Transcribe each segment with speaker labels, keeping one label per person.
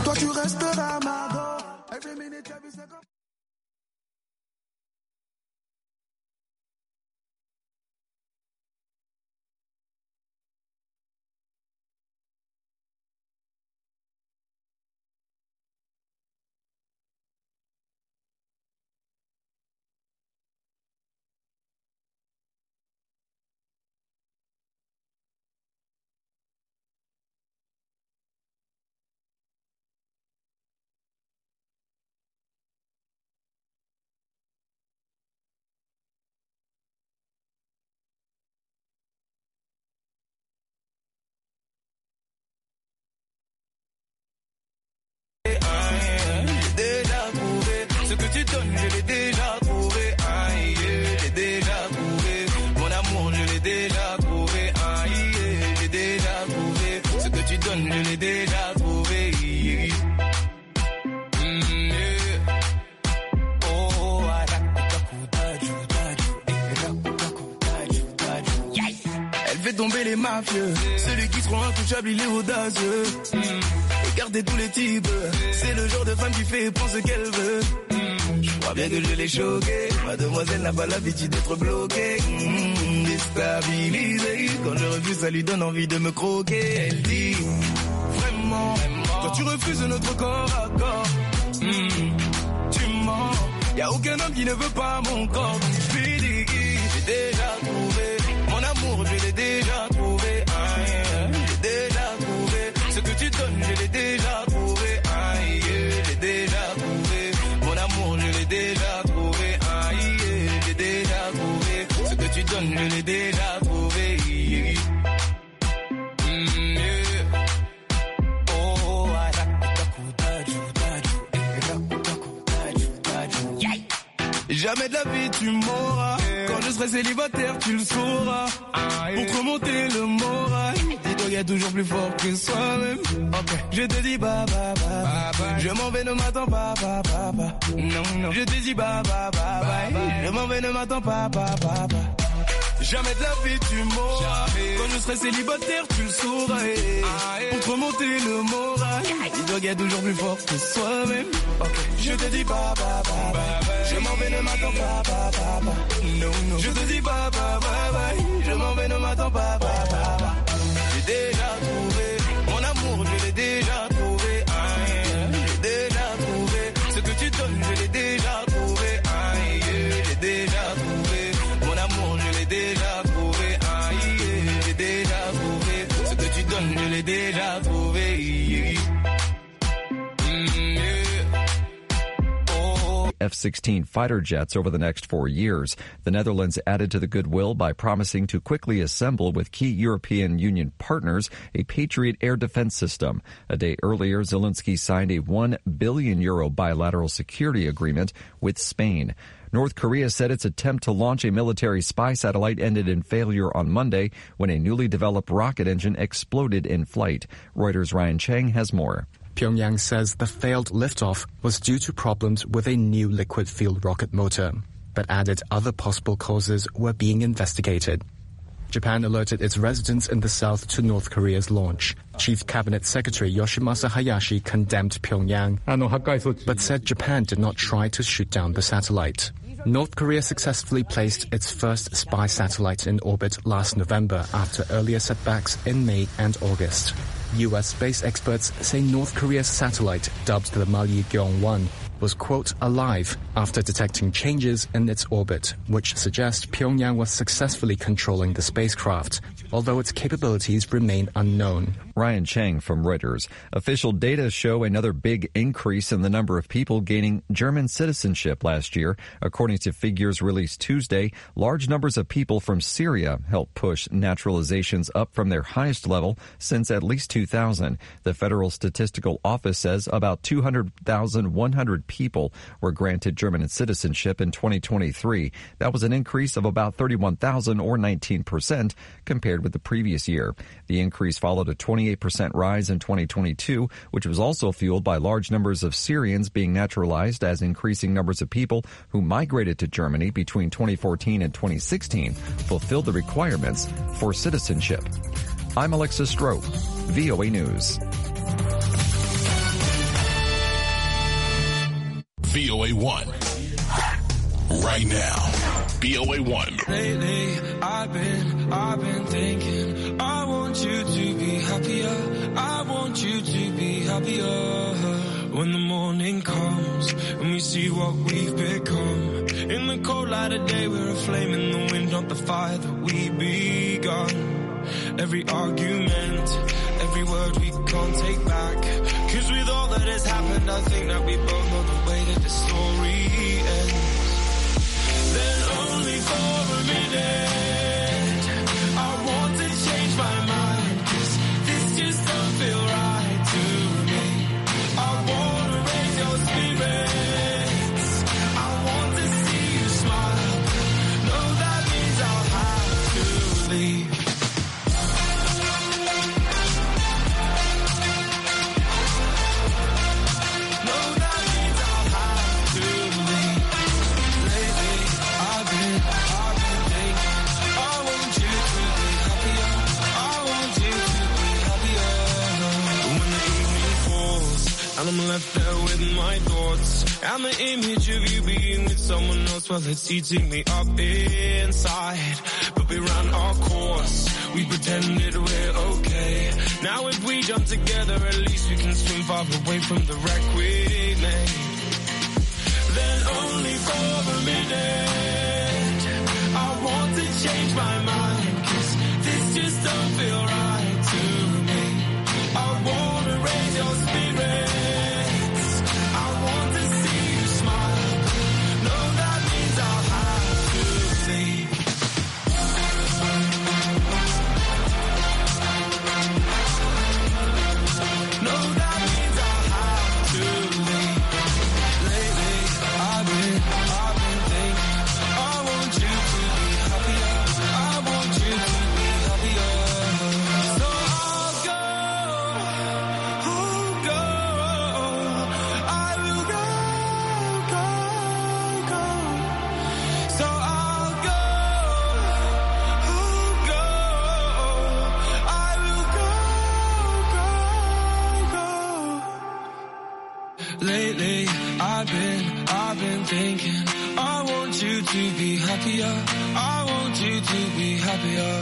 Speaker 1: toi tu resteras ma go. Every minute, every second.
Speaker 2: Tu donnes, je l'ai déjà trouvé, je l'ai déjà trouvé. Mon amour, je l'ai déjà trouvé, je l'ai déjà trouvé. Ce que tu donnes, je l'ai déjà trouvé. Elle fait tomber les mafieux, celui qui seront intouchables, il est audacieux. Écartez tous les types, c'est le genre de femme qui fait prendre ce qu'elle veut. Je crois bien que je l'ai choquée, mademoiselle n'a pas l'habitude d'être bloquée. Déstabilisée, quand je refuse ça lui donne envie de me croquer. Elle dit, vraiment, quand tu refuses notre corps à corps, tu mens. Y'a aucun homme qui ne veut pas mon corps, donc je lui dis, j'ai déjà trouvé, mon amour je l'ai déjà trouvé, j'ai déjà trouvé, ce que tu donnes je l'ai déjà trouvé, je l'ai déjà trouvé, mon amour je l'ai déjà trouvé, j'ai déjà trouvé, ce que tu donnes je l'ai déjà trouvé. Jamais de la vie tu m'auras. Quand je serai célibataire tu le sauras. Pour te remonter le moral, dis-toi qu'il y a toujours plus fort que soi-même. Je te dis bye bye bye bye. Je m'en vais, ne m'attends pas bye bye bye. Non. Je te dis bye bye bye bye. Je m'en vais, ne m'attends pas bye bye bye. Jamais de la vie tu m'auras. Quand je serai célibataire tu le sauras. Pour te remonter le moral, dis-toi qu'il y a toujours plus fort que soi-même. Je te dis bye bye bye bye. Je m'en vais, ne m'attends pas bye bye bye. Non. Je te dis bye bye bye bye. Je m'en vais, ne m'attends pas bye bye bye. J'ai déjà trouvé mon amour, je l'ai déjà trouvé. J'ai déjà trouvé ce que tu donnes, je l'ai déjà trouvé. Je l'ai déjà trouvé mon amour, je l'ai déjà trouvé. J'ai déjà trouvé ce que tu donnes, je l'ai déjà trouvé.
Speaker 3: F-16 fighter jets over the next 4 years. The Netherlands added to the goodwill by promising to quickly assemble with key European Union partners a Patriot air defense system. A day earlier, Zelensky signed a €1 billion bilateral security agreement with Spain. North Korea said its attempt to launch a military spy satellite ended in failure on Monday when a newly developed rocket engine exploded in flight. Reuters' Ryan Chang has more.
Speaker 4: Pyongyang says the failed liftoff was due to problems with a new liquid-fueled rocket motor, but added other possible causes were being investigated. Japan alerted its residents in the south to North Korea's launch. Chief Cabinet Secretary Yoshimasa Hayashi condemned Pyongyang, but said Japan did not try to shoot down the satellite. North Korea successfully placed its first spy satellite in orbit last November after earlier setbacks in May and August. U.S. space experts say North Korea's satellite, dubbed the Malyeong-1, was, quote, alive after detecting changes in its orbit, which suggest Pyongyang was successfully controlling the spacecraft, although its capabilities remain unknown.
Speaker 3: Ryan Chang from Reuters. Official data show another big increase in the number of people gaining German citizenship last year. According to figures released Tuesday, large numbers of people from Syria helped push naturalizations up from their highest level since at least 2000. The Federal Statistical Office says about 200,100 people were granted German citizenship in 2023. That was an increase of about 31,000 or 19% compared with the previous year. The increase followed a 28% rise in 2022, which was also fueled by large numbers of Syrians being naturalized as increasing numbers of people who migrated to Germany between 2014 and 2016 fulfilled the requirements for citizenship. I'm Alexis Strope, VOA News.
Speaker 5: VOA1. Right now. VOA1.
Speaker 2: Lately, I've been thinking, I want you to be happier. I want you to be happier. When the morning comes and we see what we've become. In the cold light of day, we're a flame in the wind, not the fire that we begun. Every argument, every word we can't take back. 'Cause with all that has happened, I think that we both know the way that the story ends. Then only for a minute, I want to change my mind, 'cause this just don't feel right to me. I want to raise your spirits, I want to see you smile. No, that means I'll have to leave. And I'm left there with my thoughts, and the image of you being with someone else, well, it's eating me up inside. But we ran our course, we pretended we're okay. Now if we jump together, at least we can swim far away from the wreck we made. Then only for a minute, I want to change my mind, 'cause this just don't feel right to me. I want to raise your spirit, lately, I've been thinking, I want you to be happier. I want you to be happier.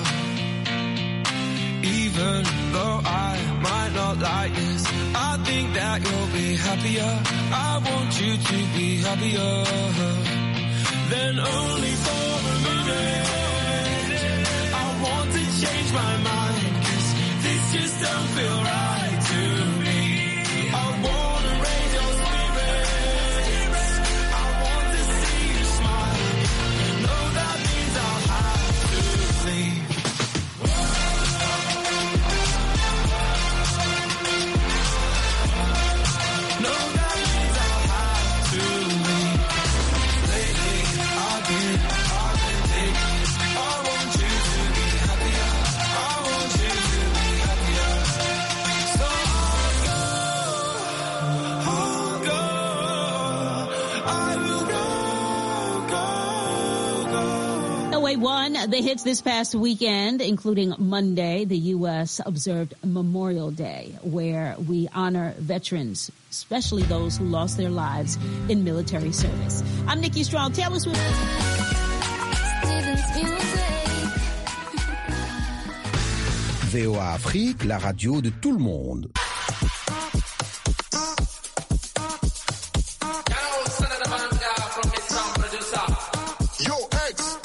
Speaker 2: Even though I might not like this, I think that you'll be happier. I want you to be happier. Then only for a minute, I want to change my mind, 'cause this just don't feel right to me. I want to raise your spirits, I want to see you smile. No, that means I'll have to leave. No, that means I'll have to leave. Lately, I've been thinking, I want you to be happier. I want you to be happier. So I'll go, I will go.
Speaker 6: LA1, the hits this past weekend, including Monday, the U.S. observed Memorial Day, where we honor veterans, especially those who lost their lives in military service. I'm Nikki Strong. Taylor Swift.
Speaker 7: VOA Afrique, la radio de tout le monde.
Speaker 1: Yo, X.